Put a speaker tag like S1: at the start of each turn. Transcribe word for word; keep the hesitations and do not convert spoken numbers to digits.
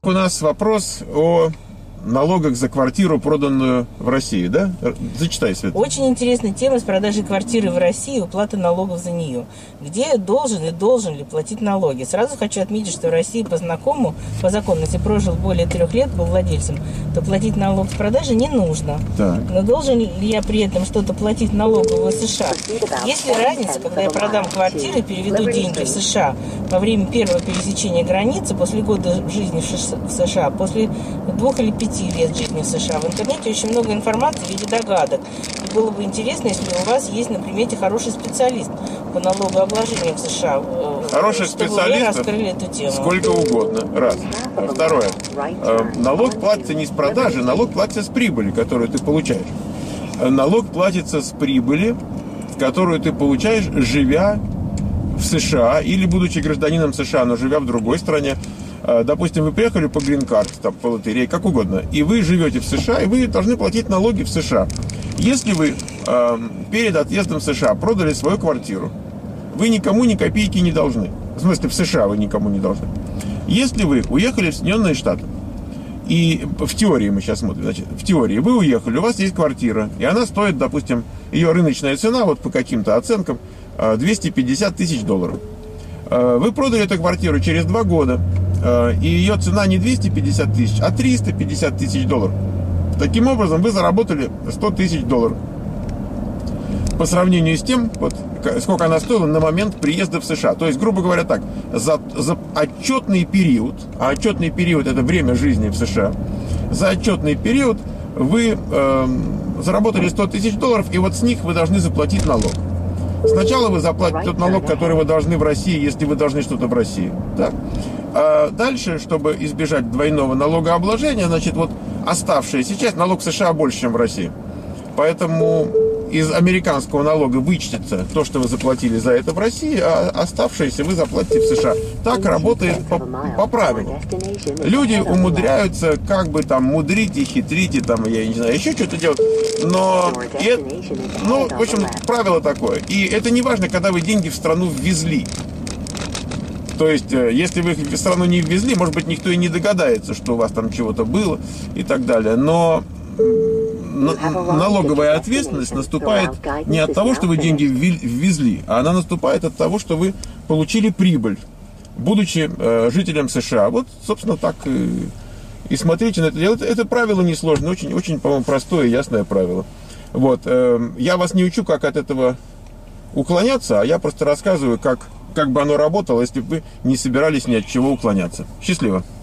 S1: У нас вопрос о налогах за квартиру, проданную в России, да? Зачитай, Света.
S2: Очень интересная тема с продажей квартиры в России и уплаты налогов за нее. Где должен и должен ли платить налоги? Сразу хочу отметить, что в России по знакомому, по закону, если прожил более трех лет, был владельцем, то платить налог с продажи не нужно.
S1: Так.
S2: Но должен ли я при этом что-то платить налоговую в США? Есть ли разница, когда я продам квартиру и переведу деньги в США во время первого пересечения границы, после года жизни в США, после двух или пяти лет жизни в США? В интернете очень много информации в виде догадок. И было бы интересно, если у вас есть на примете хороший специалист по налогообложению в США.
S1: Хороший специалист
S2: раскрыли эту тему.
S1: Сколько угодно. Раз. Второе. Налог платится не с продажи, налог платится с прибыли, которую ты получаешь. Налог платится с прибыли, которую ты получаешь, живя в США или будучи гражданином США, но живя в другой стране. Допустим, вы приехали по грин-карт, там, по лотерее, как угодно, и вы живете в США, и вы должны платить налоги в США. Если вы э, перед отъездом в США продали свою квартиру, вы никому ни копейки не должны. В смысле, в США вы никому не должны. Если вы уехали в Соединенные Штаты, и в теории мы сейчас смотрим, значит, в теории вы уехали, у вас есть квартира, и она стоит, допустим, ее рыночная цена, вот по каким-то оценкам, двести пятьдесят тысяч долларов. Вы продали эту квартиру через два года, и ее цена не двести пятьдесят тысяч, а триста пятьдесят тысяч долларов. Таким образом, вы заработали сто тысяч долларов. По сравнению с тем, вот, сколько она стоила на момент приезда в США. То есть, грубо говоря, так, за, за отчетный период, а отчетный период – это время жизни в США, за отчетный период вы э, заработали сто тысяч долларов, и вот с них вы должны заплатить налог. Сначала вы заплатите тот налог, который вы должны в России, если вы должны что-то в России. Так? А дальше, чтобы избежать двойного налогообложения, значит, вот оставшаяся часть, налог в США больше, чем в России. Поэтому из американского налога вычтется то, что вы заплатили за это в России, а оставшееся вы заплатите в США. Так работает по, по правилу. Люди умудряются как бы там мудрить и хитрить, и там, я не знаю, еще что-то делать. Но, это, ну, в общем, правило такое. И это не важно, когда вы деньги в страну ввезли. То есть, если вы их в страну не ввезли, может быть, никто и не догадается, что у вас там чего-то было и так далее. Но налоговая ответственность наступает не от того, что вы деньги ввезли, а она наступает от того, что вы получили прибыль, будучи э, жителем США. Вот, собственно, так и, и смотрите на это дело. Это, это правило несложное, очень, очень, по-моему, простое и ясное правило. Вот, э, я вас не учу, как от этого уклоняться, а я просто рассказываю, как, как бы оно работало, если бы вы не собирались ни от чего уклоняться. Счастливо!